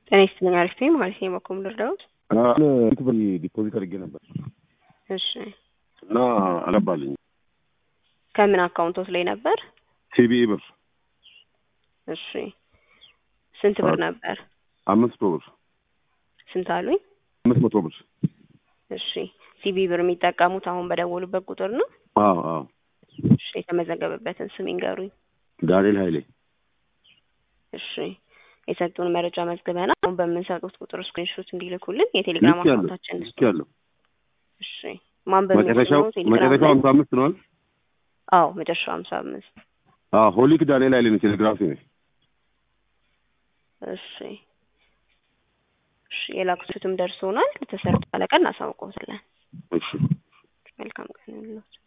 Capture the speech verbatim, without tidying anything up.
ጤና ይስጥልኝ አሪፍ ነኝ ማለት ነው ማቆም ልርዳውት አለ ኢንኩበሪ ዲፖዚት አድርጌ ነበር እሺ እና አለባልኝ ከምን አካውንቶስ ላይ ነበር ሲቢኢ ብር እሺ ስንት ብር ነበር አምስት ብር ስንት አሉኝ አምስት መቶ ብር እሺ ሲቢኢ ብር የሚጠቀሙት አሁን በደወሉበት ቁጥር ነው አዎ አዎ እሺ የተመዘገበበትን ስም ይንገሩኝ ዳንኤል ኃይሌ እሺ የሰጡን መረጃ መዝግበና አሁን በመንሳቶት ቁጥር ስክሪንሾት እንዲልኩልን የቴሌግራም አካውንታችን ልኬያለሁ እሺ ማን በመጨረሻው መጨረሻው ሃምሳ አምስት ነው አዎ መጨረሻው ሃምሳ አምስት አዎ ሆሊክ ዳንኤል ኃይሌ ነው ቴሌግራም ነው እሺ እሺ የላኩትም ደርሶናል ተሰርቶ አለቀን አሳውቀውታለን እሺ መልካም ቀን ይሁንልዎት